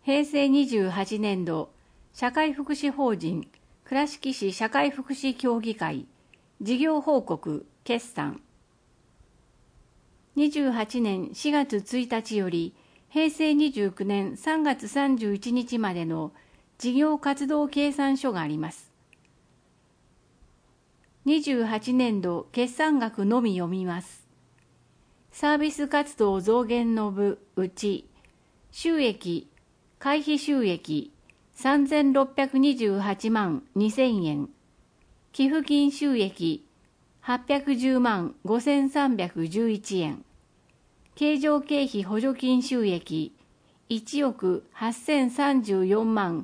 平成28年度社会福祉法人倉敷市社会福祉協議会事業報告決算。28年4月1日より平成29年3月31日までの事業活動計算書があります。28年度決算額のみ読みます。サービス活動増減の部うち、収益、会費収益3628万2000円、寄付金収益810万5311円、経常経費補助金収益1億8034万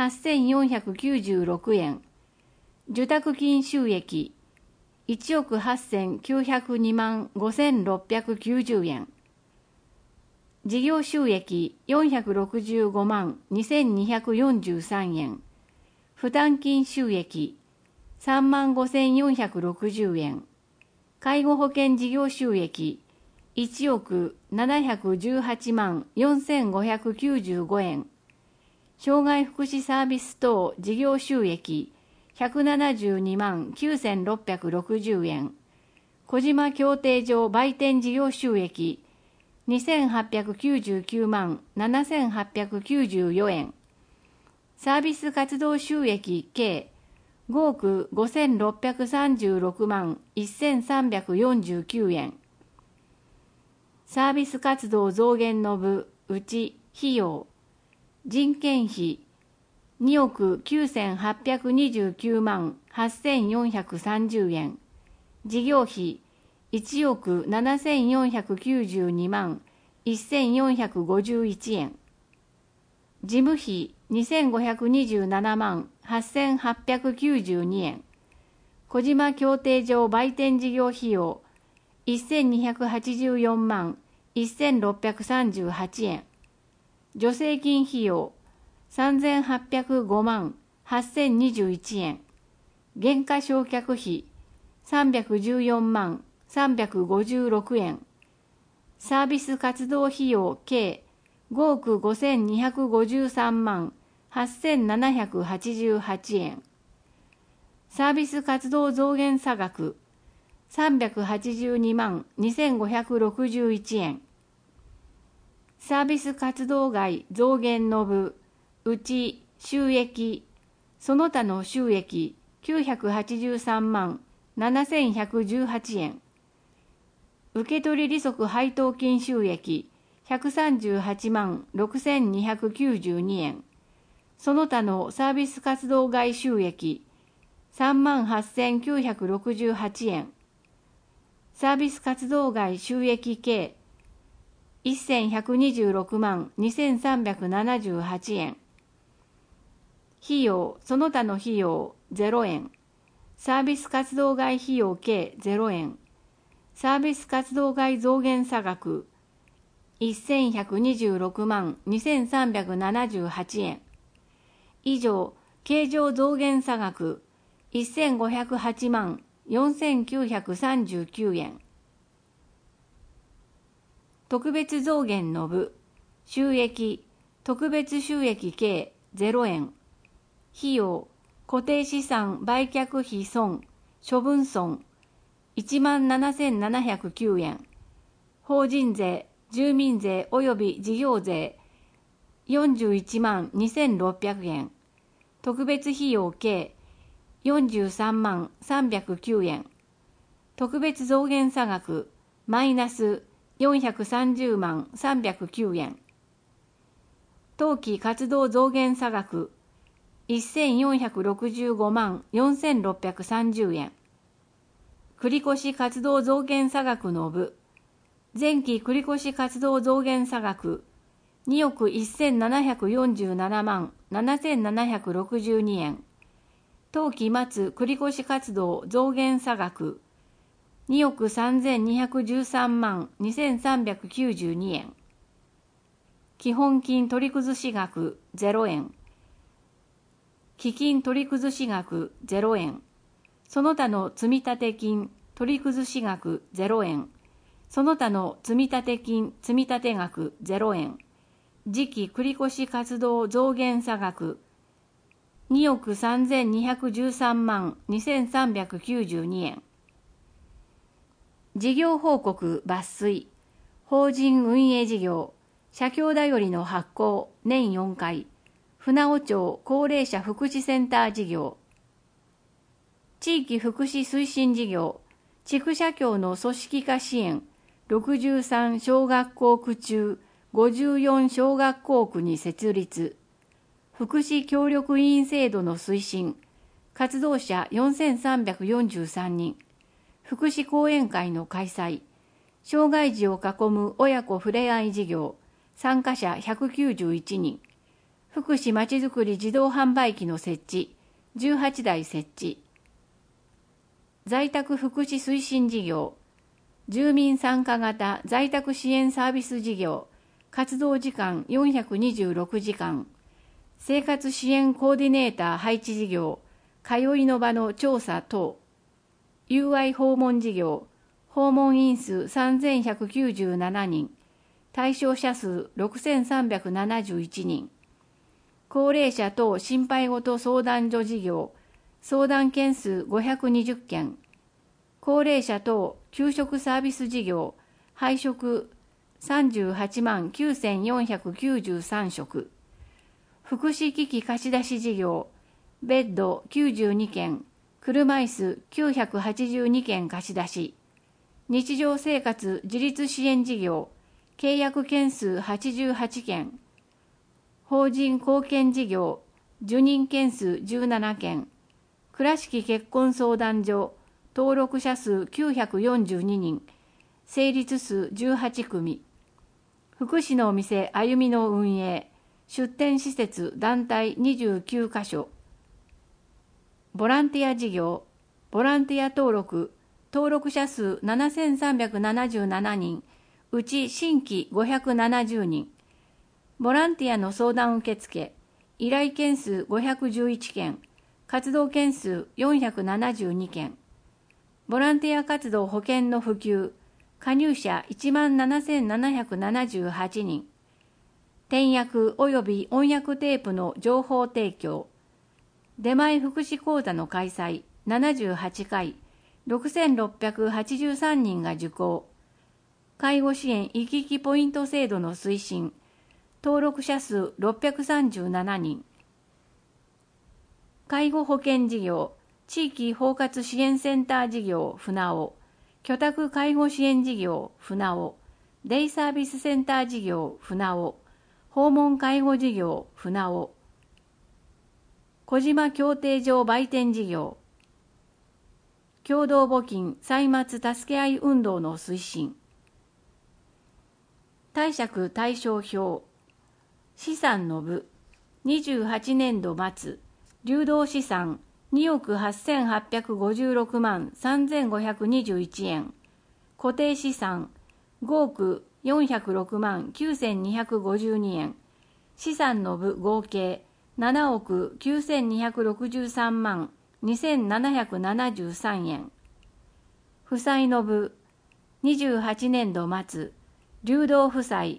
8496円、受託金収益1億8902万5690円、事業収益465万2243円、負担金収益3万5460円、介護保険事業収益1億718万4595円、障害福祉サービス等事業収益172万9660円、小島協定上売店事業収益2899万7894円、サービス活動収益計5億5636万1349円、サービス活動増減の部うち費用、人件費2億9829万8430円、事業費1億7492万1451円、事務費2527万8892円、小島協定上売店事業費用1284万1638円、助成金費用3805万8021円、減価償却費314万356円、サービス活動費用計5億5253万8788円、サービス活動増減差額382万2561円、サービス活動外増減の部うち収益、その他の収益983万7118円、受取利息配当金収益138万6292円、その他のサービス活動外収益3万8968円、サービス活動外収益計1126万2378円、費用、その他の費用0円、サービス活動外費用計0円、サービス活動外増減差額1126万2378円、以上、経常増減差額1508万4939円。特別増減の部、収益、特別収益計0円、費用、固定資産売却費損、処分損、17,709円、法人税、住民税及び事業税、41万2,600円、特別費用計、43万309円、特別増減差額、マイナス430万309円、当期活動増減差額、1465万4630円、繰越活動増減差額の部、前期繰越活動増減差額、2億1747万7762円、当期末繰越活動増減差額、2億3213万2392円、基本金取り崩し額0円、基金取り崩し額0円、その他の積立金取り崩し額0円、その他の積立金積立額0円、 次期繰越活動増減差額2億3213万2392円。事業報告抜粋、法人運営事業、社協だよりの発行年4回、船尾町高齢者福祉センター事業、地域福祉推進事業、地区社協の組織化支援、63小学校区中54小学校区に設立、福祉協力委員制度の推進、活動者4343人、福祉講演会の開催、障害児を囲む親子ふれあい事業、参加者191人、福祉まちづくり自動販売機の設置、18台設置、在宅福祉推進事業、住民参加型在宅支援サービス事業、活動時間426時間、生活支援コーディネーター配置事業、通いの場の調査等、友愛訪問事業、訪問員数3197人、対象者数6371人、高齢者等心配事相談所事業、相談件数520件、高齢者等給食サービス事業、配食38万9493食、福祉機器貸し出し事業、ベッド92件、車椅子982件貸し出し、日常生活自立支援事業、契約件数88件、法人貢献事業、受任件数17件、倉敷結婚相談所、登録者数942人、成立数18組、福祉のお店あゆみの運営、出店施設団体29カ所、ボランティア事業、ボランティア登録者数7377人、うち新規570人、ボランティアの相談受付、依頼件数511件、活動件数472件、ボランティア活動保険の普及、加入者17,778人、点訳及び音訳テープの情報提供、出前福祉講座の開催78回、6683人が受講、介護支援行き来ポイント制度の推進、登録者数637人、介護保険事業、地域包括支援センター事業船尾、居宅介護支援事業船尾、デイサービスセンター事業船尾、訪問介護事業船尾、小島協定場売店事業、共同募金歳末助け合い運動の推進、貸借対照表、資産の部、28年度末、流動資産2億8856万3521円、固定資産5億406万9252円、資産の部合計7億9263万2773円、負債の部、28年度末、流動負債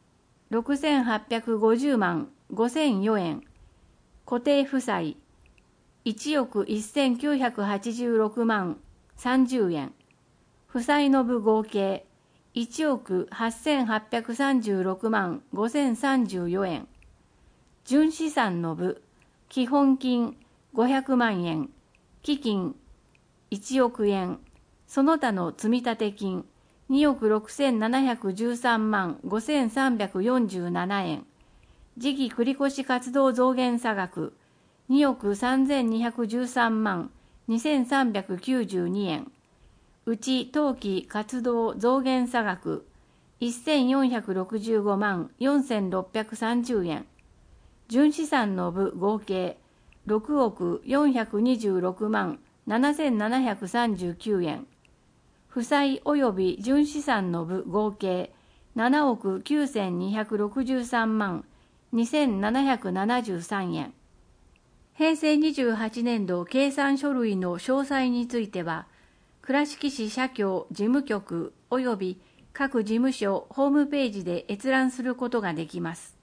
6850万5004円、固定負債1億1986万30円、負債の部合計1億8836万5034円、純資産の部、基本金500万円、基金1億円、その他の積立金2億6713万5347円、次期繰越活動増減差額2億3213万2392円、うち当期活動増減差額1465万4630円、純資産の部合計6億426万7739円、負債及び純資産の部合計7億9263万2773円。平成28年度計算書類の詳細については、倉敷市社協事務局及び各事務所ホームページで閲覧することができます。